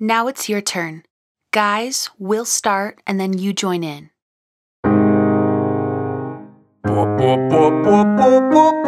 Now it's your turn. Guys, we'll start and then you join in. Boop, boop, boop, boop, boop, boop.